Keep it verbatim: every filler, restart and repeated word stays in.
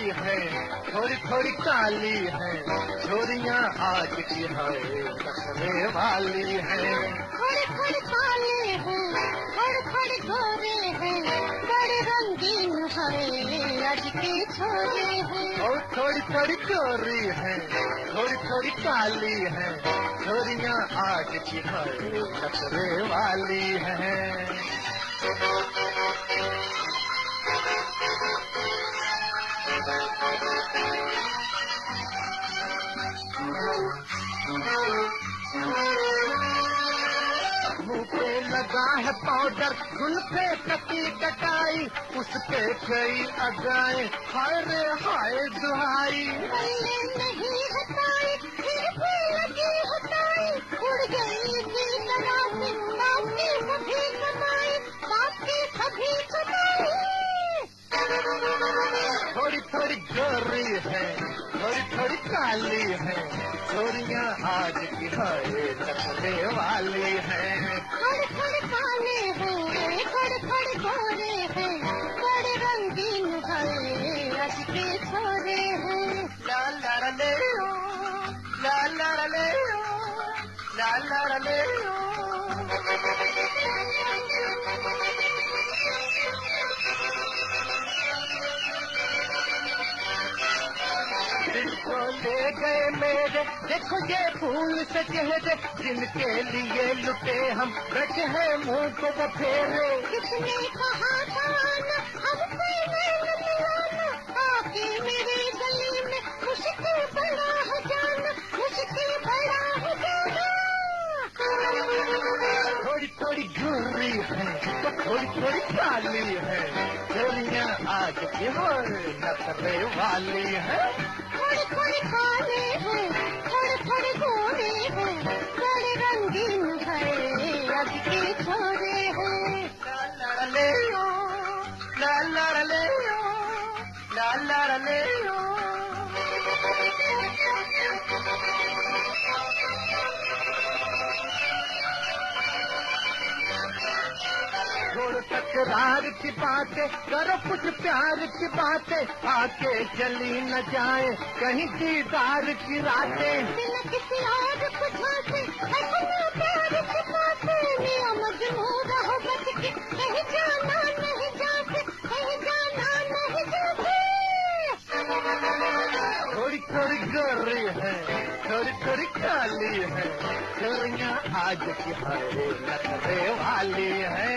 है, थोड़ी थोड़ी काली है, छोरियां आज की है नखरे वाली है। थोड़ी थोड़ी काली है, थोड़ी थोड़ी गोरे है, बड़े रंगीन है आज की छोरी है। और थोड़ी थोड़ी गोरी है, थोड़ी थोड़ी काली है, छोरियां आज की है नखरे वाली है। मुँह पे लगा है पाउडर, जुल्फे कटी कटाई, उस पे कई अदाएं, हाय रे हाय दुहाई। पल्ले नहीं हटाई फिर भी लगी हटाई, उड़ गई दिल से बाकी सभी कमाई, बाकी सभी कमाई। थोड़ी थोड़ी गोरी है, थोड़ी थोड़ी काली है, छोरियां आज की है नखरे वाली है। थोड़ी थोड़ी काले हैं, थोड़ी थोड़ी गोरे हैं, बड़े रंगीन है आज के छोरे हैं। ला ला ला ले ओ, ला ला ला ले ओ, ला ला ला ले ओ। दिल को ले गए मेरे, देखो ये फूल से चेहरे, जिनके लिए लुटे हम बैठे हैं मुंह को वो फेरे। किसने कहा था ना हमसे नैन मिलाना, आके मेरे गली में मुश्किल बड़ा है जाना, मुश्किल बड़ा है जाना। थोड़ी थोड़ी गोरी है, तो थोड़ी थोड़ी काली है, छोरियां आज की हो नखरे वाली है। थोड़ी थोड़ी काले हैं, थोड़े थोड़े गोरे हैं, बड़े रंगीन है आज के छोरे हैं। ला ला ले ओ, ला ला ले ओ, ला ला ले ओ। छोड़ तकरार की बातें, करो कुछ प्यार की बातें, आके चली न जाए कहीं दीदार की रातें। दिल किसी और को झांसे, अपना प्यार छिपाते, मियां मजनू रहो बच के, कहीं जाना नहीं जाते, कहीं जाना नहीं जाते। थोड़ी थोड़ी गोरी है, थोड़ी थोड़ी काली है, छोरियां आज की है नखरे वाली है।